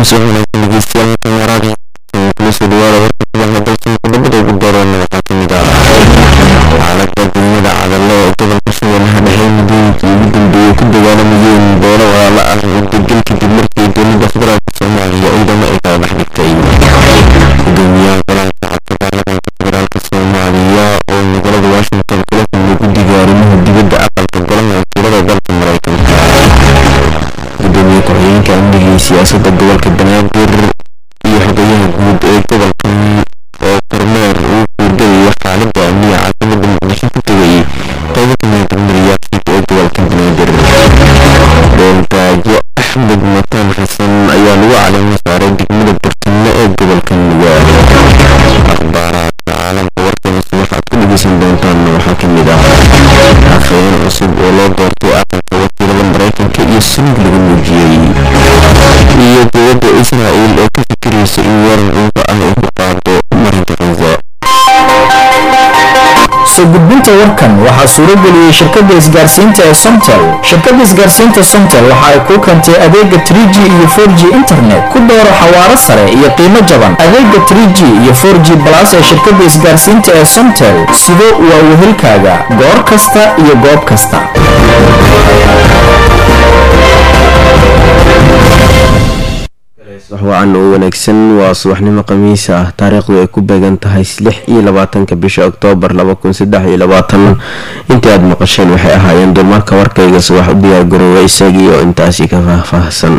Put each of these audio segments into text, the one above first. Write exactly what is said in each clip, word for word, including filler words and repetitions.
suuxna dhegeystayaal waraaqi kula soo dhawaada warka dalsan qodobada ugu dooran waxaa ka mid ah xaaladda degmada Cadale ee gobolka Shabeellaha Dhexe muddooyinkii ugu dambeeyay ku dagaalamayeen beelo walaalo ah oo degan kadib markii dowladda federaalka Soomaaliya ciidamo ay kala dhex dhigtay gudoomiyaha golaha shacabka baarlamaanka federaalka Soomaaliya oo magaalada Washington kula kulmay guddiga arrimaha dibadda aqalka golaha wakiilada dalka Mareykanka gudoomiye ku-xigeenka amniga iyo siyaasadda gobolka Banaadir iyo xogayaha guud ee gobolkan oo kormeer uu guurgeliyay xaaladda amniga caasimada Muqdisho ku tegay qaybo ka mid ah milyaarkiisa ee gobolka Banaadir Beeldaajo Axmed Mataan Xasan ayaa lagu caleemo saaray degmada Bartamaha ee gobolka Nugaal akhbaaraadka caalamka warkana waxaad ku dhegeysan doontaan waxaa ka mid ah afhayeen cusub oo loo doortay aqalka wakiilada Mareykanka iyo sumid lagu muujiyay iyo dowladda Israa'iil oo ka fikiraysa in weerar cunto ah ay ku qaado marinka Gaza. soo gudbinta warkan waxaa suuro geliyay shirkadda isgaarsiinta ee Somtel. Shirkadda isgaarsiinta Somtel waxa ay ku keentay adeega three G iyo four G internet ku dooro xawaare sare iyo qiimo jaban. Adeega three G iyo four G plus ee shirkadda isgaarsiinta ee Somtel sidoo waa wehelkaaga goor kasta iyo goob kasta. waxaan oo wanaagsan waa subaxnimo khamiis ah taariikhdu ay ku beegan tahay lix iyo labaatanka bisha Oktoobar laba kun saddex iyo labaatan intii aad maqasheen waxay ahaayeen dulmarka warkayga subax u diyaar garoobay isagii oo intaasi ka faahfaahsan.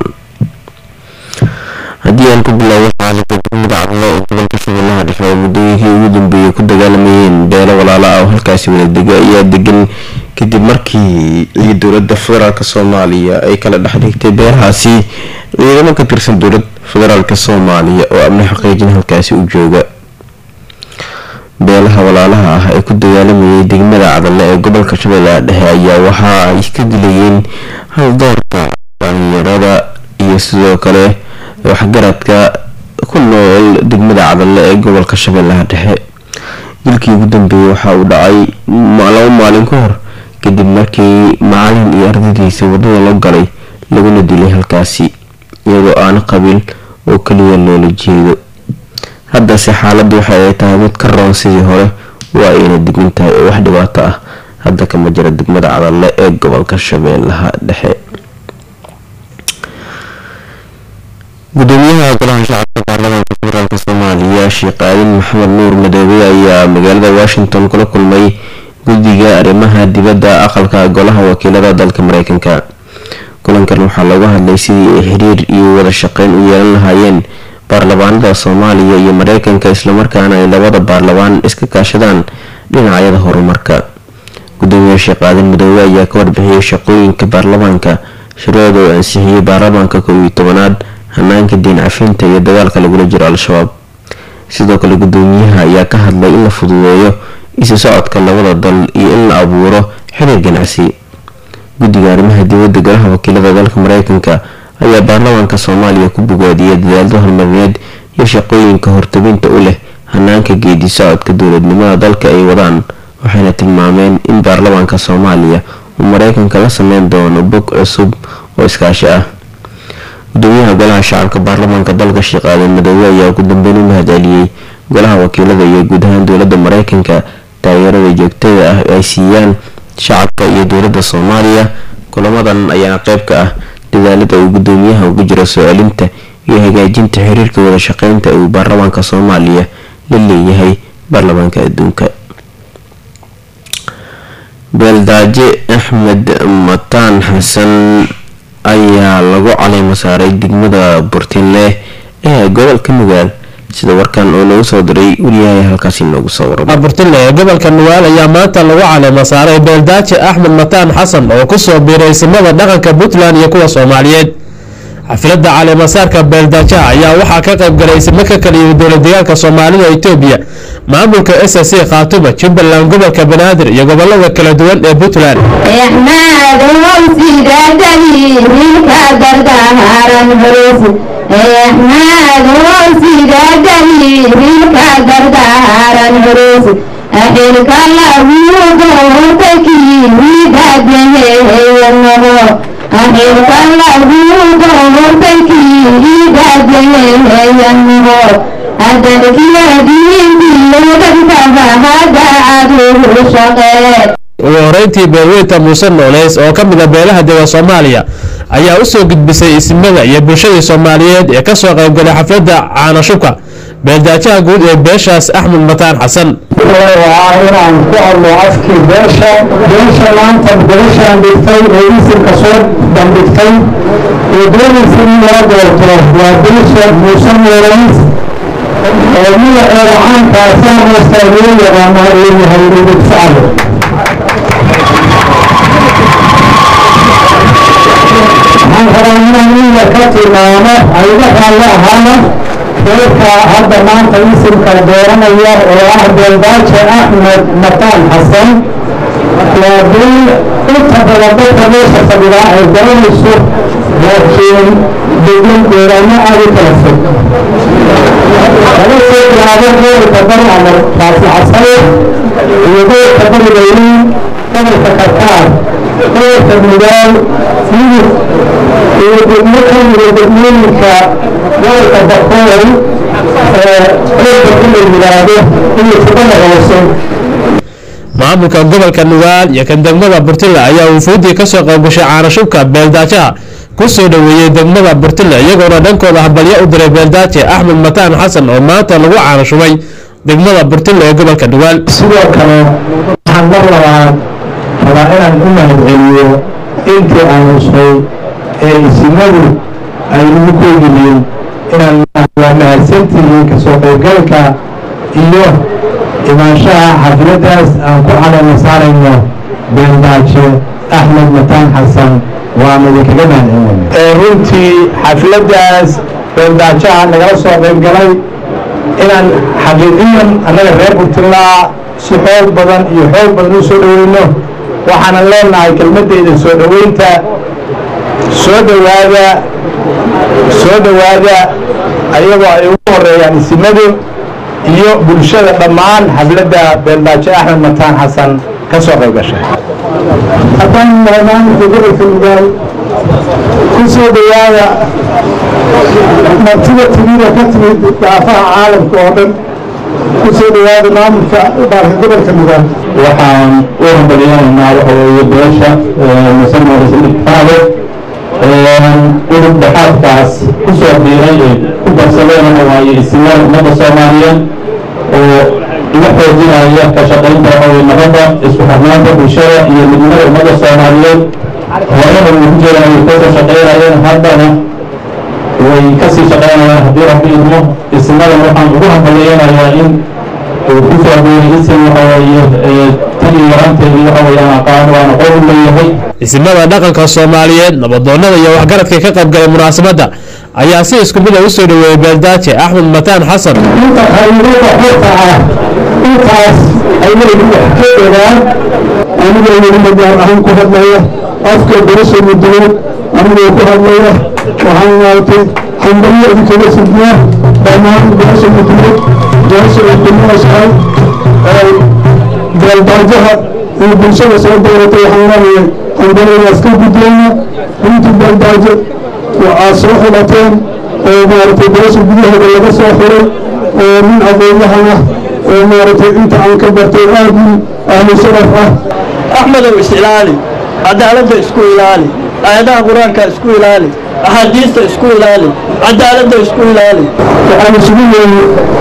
haddii aan ku bilowdo xaaladda degmada Cadale ee gobolka Shabeellaha Dhexe oo muddooyinkii ugu dambeeyay ku dagaalamayeen beelo walaalo ah oo halkaasi wada dega ayaa degan kadib markii dowladda federaalka Soomaaliya ay kala dhex dhigtay beelahaasi ciidamo ka tirsan dowladda federaalka Soomaaliya oo amni xaqiijin halkaasi u jooga. beelaha walaalaha ah ee ku dagaalamayay degmada Cadale ee gobolka Shabeellaha Dhexe ayaa waxa ay ka dilayeen hal doorka dhalinyarada iyo sidoo kale waxgaradka ku nool degmada Cadale ee gobolka Shabeellaha Dhexe. dilkii ugu dambeeyay waxa uu dhacay laba maalin ka hor kadib markii macalin iyo ardaydiisa wadada loo galay laguna dilay halkaasi iyadoo aan qabiil oo kaliya loola jeedo. haddase xaaladdu waxa ay tahay mid ka roon sidii hore waa ayna degan tahay oo wax dhibaato ah hadda kama jira degmada Cadale ee gobolka Shabeellaha Dhexe. gudoomiyaha golaha shacabka baarlamaanka federaalka Soomaaliya Sheekh Aadan Maxamed Nuur Madoobe ayaa magaalada Washington kula kulmay guddiga arrimaha dibadda aqalka golaha wakiilada dalka Mareykanka. kulankan waxaa looga hadlay sidii ay xiriir iyo wada shaqeyn u yeelan lahaayeen baarlamaanada Soomaaliya iyo Mareykanka isla markaana ay labada baarlamaan iska kaashadaan dhinacyada horumarka. gudoomiyaha Sheekh Aadan Madoobe ayaa ka warbixiyay shaqooyinka baarlamaanka shuruucda oo ansixiyay baarlamaanka kow iyo tobanaad hanaanka diin cafinta iyo dagaalka lagula jiro Al-Shabaab. sidoo kale gudoomiyaha ayaa ka hadlay in la fududeeyo isu socodka labada dal iyo in la abuuro xiriir ganacsi. guddiga arrimaha dibadda golaha wakiilada dalka Mareykanka ayaa baarlamaanka Soomaaliya ku bogaadiyay dadaalada horumarineed iyo shaqooyinka hortabinta u leh hanaanka geedi socodka dowladnimada dalka ay wadaan waxayna tilmaameen in baarlamaanka Soomaaliya uu Mareykanka la sameyn doono bog cusub oo iskaashi ah. gudoomiyaha golaha shacabka baarlamaanka dalka Sheekh Aadan Madoobe ayaa ugu dambeyn u mahadceliyay golaha wakiilada iyo guud ahaan dowladda Mareykanka taageerada joogtada ah ee ay siiyaan shacabka iyo dowladda Soomaaliya. kulamadan ayaa qayb ka ah dadaalada uu gudoomiyaha ugu jiro soo celinta iyo hagaajinta xiriirka wada shaqeynta ee baarlamaanka Soomaaliya la leeyahay baarlamaanka adduunka. Beeldaajo Axmed Mataan Xasan ayaa lagu caleemo saaray degmada Bartamaha ee gobolka Nugaal sida warkan oo lagu soo diray wariyaha halkaas inoogu soo waramay. Bartamaha gobolka Nugaal ayaa maanta lagu caleemo saaray Beeldaajo Axmed Mataan Xasan oo ku soo biiray simada dhaqanka Puntland iyo kuwa Soomaaliyeed. xafladda caleemo saarka Beeldaajo ayaa waxaa ka qayb galay simaka kale iyo dowlad deegaanka Soomaalida Itoobiya, maamulka S S C Khaatumo, Jubbaland, gobolka Banaadir iyo gobolada kala duwan ee Puntland. Axmed Wasiiradani ninka gargaaran horofu Axmed Wasiiradani ninka gargaaran horofu axilka lagu goortaki wiidadneeyo axilka lagu goortaki wiidad ينمو أدرك يدين بيوتك فهذا عدو شقيق ugu horeyntii beelweynta muuse nooleys oo ka mid a beelaha deegaan Soomaaliya ayaa u soo gudbisay isimada iyo bulshada Soomaaliyeed ee ka soo qayb galay xafladda caana shubka beeldaajaha guud ee beeshaas Axmed Mataan Xasan waa inaan ku hadlo afkii beesha beesha maanta beeshaan dhigtay ee isimka soo bandhigtay ee doonaysa in loo doorto waa beesha muuse nooleys oo magaceeda caankaasa hoostaagoo yaqaana uu yahay Udug Sacdo waxaan rabaa inaan iida ka tilmaamo ayga raalli ahaana reerka hadda maanta isimka dooranaya oo ah beeldaaje Axmed Mataan Xasan waa beel inta badan dadka meesha fadhida ay garanayso laakiin degan deegaano aad u kala fog laga soo bilaabo gobolka bari amar raasi xasane iyo gobolka bari bayliin gobolka karkaar gobolka mugaal midug iyo degmo ka mida degmooyinka gobolka bakool qeybka in la yidhaahdo iyo tubada hoose maamulka gobolka Nugaal iyo kan degmada Burtile ayaa wufuudii ka soo qayb gashay caana shubka beeldaajaha ku soo dhaweeyay degmada Burtile iyagoo dhankooda habalyo u diray beeldaaje Axmed Mataan Xasan oo maanta lagu caana shubay degmada Burtile ee gobolka Nugaal sidoo kale waxaan mar labaad rabaa inaan u mahadceliyo intii aan usay ee isimadu ay ugu koogyihiin inaan waa mahadsantihiin ka soo qaybgalka iyo imaanshaha xafladdaas aan ku caleema saarayno beeldaaje Axmed Mataan Xasan waan idinkaga mahadcelinayna runtii xafladdaas beeldaajaha nagala soo qaybgalay inaan xaqiiqiyan annaga reer Burtile si xoog badan iyo xoog badan u soo dhaweyno waxaan leenahay kelmadeyda soo dhaweynta soo dhawaada soo dhawaada ayagoo ay ugu horeeyaan isimadu iyo bulshada dhammaan xafladda beeldaaje Axmed Mataan Xasan ka soo qayb gashay haddaan maamaanka gobolka Nugaal ku soo dhawaada martida timida ka timid daafaha caalamka oo dhan ku soo dhawaada maamulka baalka gobolka Nugaal waxaan u hambaliyanaynaa waxa weeye beesha muuse nooleys dhigtaade udub dhexaadkaas ku soo biiray ee ku darsadeen waxa waaye isimada ummadda Soomaaliyeed oo la xoojinaya ka shaqaynta nabadda isku xirnaanta bulshada iyo midnimada ummadda Soomaaliyeed horena ugu jiraan ay kasoo shaqaynayeen haddana way kasii shaqaynayaan haddii rabbi idmo isimada waxaan ugu hambaliyanayaa in uu ku soo biiray isim waxa waaye tani yaranteedii waxa weeye aan aqaan waana qowl leeyahay isimada dhaqanka Soomaaliyeed nabadoonnada iyo waxgaradka ka qayb galay munaasabadda ayaa si isku mid ah u soo dhaweeyay beeldaaje Axmed Mataan Xasan inta khayriinta xorta ah intaas ay leeyihiin wax ka dheeraan aniga iyo madaan ahaan ku hadlaya afka beesha muduud anigoo ku hadlaya waxaan maartay hambalyo idinkaga sidnaa dhammaan beesha muduud beesha idinnooshahay beeldaajaha iyo bulshada soo dooratay waxaan leeyahay hambalyodaas ka gudbayna runtii beeldaaje waxaa soo xilateen oo maaragtay beesha gudaheeda laga soo xiray oo nin aqoonyahan ah oo maaragtay inta aan ka bartay aad ahlu sharaf ah axmedow is ilaali cadaaladda isku ilaali aayadaha qur-aanka isku ilaali axaadiista isku ilaali cadaaladda isku ilaali waxaan isugu yeeyey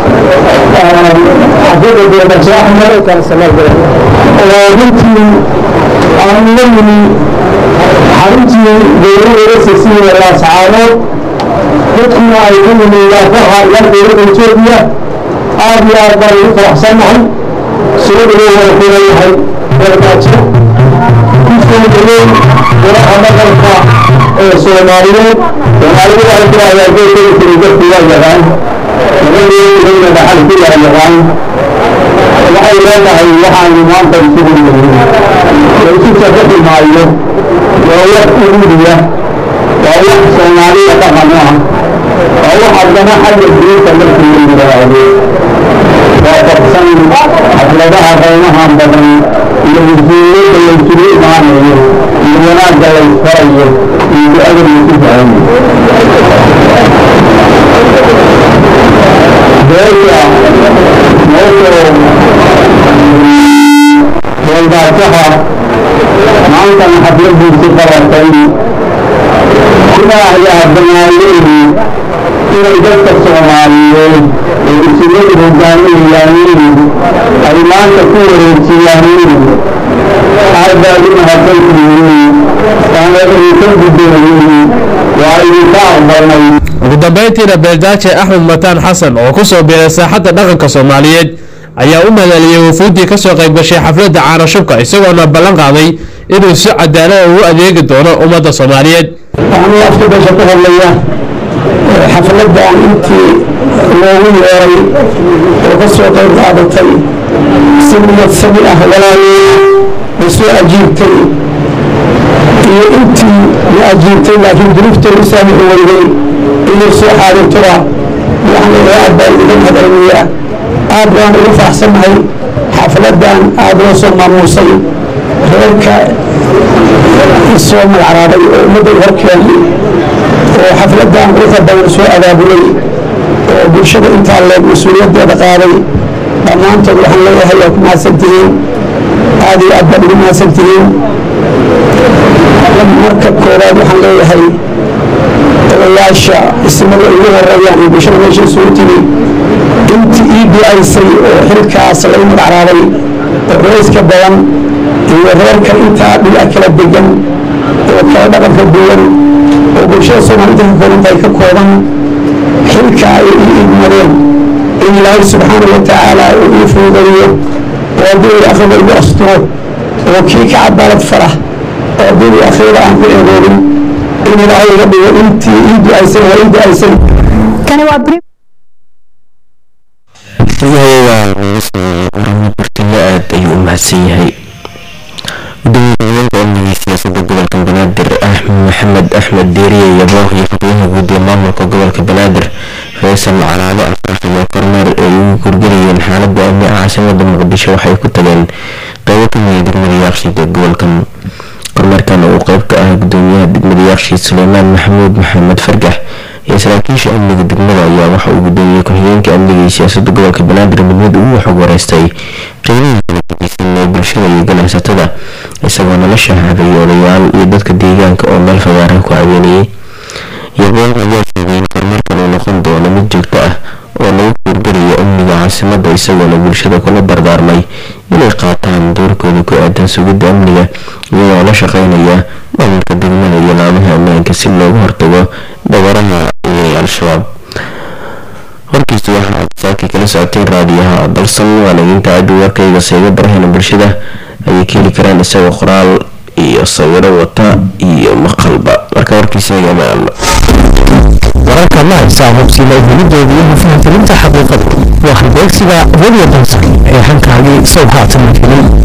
xafladda beeldaaje Axmed oo runtii aan la yimi xaruntii dowladda S C ee Laascaanood dadkuna ay ku yimid waafaha yar dowladda Itoobiya aad iyo aad baan ugu faraxsanahay soo dhaweeyay ku leeyahay beeldaaje ku soo dhaweey golaha dhaqanka ee Soomaaliyeed Soomaalidu ay ku hayaan geedka tirada waa yaqaan labadii dhaxal ku yaqaan waxay leedahay waxaan maanta isugu yeeray isu shaqo maayo waa wax uruuriya waa wax Soomaaliya dhaqan ah waa wax haddana xagga diinta markii la yidhaahdo waa qabsan xafladaha qiimaha badan iyo muslimiinta la isugu imaanayo iyo wanaagga la isfarayo iyo ducada la isu jecelayo halkan xafladiisii qabatay kuna ayaa banaayeen inay dadka Soomaaliyeed ee isimada hogaaminayaan ay maanta ku wareejiyaan aad baa u mahadsantihiin ugu dambeyntiina beeldaaje axmed mataan xasan oo ku soo biiray saaxadda dhaqanka Soomaaliyeed ayaa u madaliyay wafuudii ka soo qayb gashay xafladda caana shubka isagoona ballan qaaday inuu si cadaalad ugu adeegi doono ummadda Soomaaliyeed. waxaan afka beesha ku hadlayaa xafladdan intii loogu yeeray oo ka soo qayb qaadatay si niyad sami ah walaalii soo ajiibtay iyo intii la ajiibtay laakiin duruufteedu saamixi weyday inay soo xaadirtoba waxaan leeyahay aad baan idin hadalinayaa aad baan ugu faaxsanahay xafladdan aad loo soo maamuusay reerka isoo magacraabay oo ummadda horkeenay oo xafladdan quruxda badan soo abaabulay oo bulshada intaa leeg mas-uuliyaddeeda qaaday dhammaantood waxaan leeyahay waa ku mahadsantihiin aad iyo aad baad ugu mahadsantihiin marka koowaad waxaan leeyahay odayaasha ismada ugu horeeyaan ee bulshada meesha isugu timi intii ii biaysay oo xilkaas lagu magacraabay oo culayska badan iyo reerka intaa dhinac kala degan oo kala dhaqanka duwan oo bulshada Soomaalida ka koobantahay ka kooban xilka ay ii idmadeen in ilaahay subxaanahu wa tacaala uu ii fududeeyo oo haddii akhriga igu asturo oo kii ka cadaalad fara oo haddii akhriga aan ku eegoobin in ilaahay iga dhigo intii ii ducaysay waa ii ducaysay kani waa aad ayuu u mahadsan yahay gudoomiyaha amniga siyaasadda gobolka banaadir axmed maxamed axmed deeriye yabooh iyo xubnaha guud ee maamulka gobolka banaadir faysal calaale afraxi oo kormeer ay ugu gurgurayeen xaaladda amni ah caasimadda muqdisho waxay ku tageen qaybo ka mid ah degmada yaaqshiid ee gobolkan kormeerkan uu qayb ka ah gudoomiyaha degmada yaaqshiid suleymaan maxamuud maxamed fargax iyo saraakiisha amniga degmada ayaa waxa uu gudoomiyey ku-xigeenka amniga iyo siyaasadda gobolka banaadir midmid ugu xog wareystay qiimaha ee bulshada iyo ganacsatada isagoo nolosha haday odayaal iyo dadka deegaanka oo meel fagaara ku caawinayay yabooh ayaa sheegay in kormeerkan uu noqon doono mid joogto ah oo lagu gurgurayo amniga caasimadda isagoona bulshada kula dardaarmay inay qaataan doorkooda ku aadan sugidda amniga iyagoo la shaqeynaya maamulka degmada iyo laamaha ammaanka si looga hortago dhawaraha ee al-shabaab. warkiisu waxa aad saaki kala socoteen raadiyaha dalsan waana inta aad warkayga seega barahayna bulshada ayay ka heli karaan isagoo qoraal iyo sawiro wata iyo maqalba marka warkiisa yamaano wararka la haysa hubsiina helideeda iyo fahamka xaqiiqada waa halbeegsiga weliya dalsan ee hankaagii soo haatan helin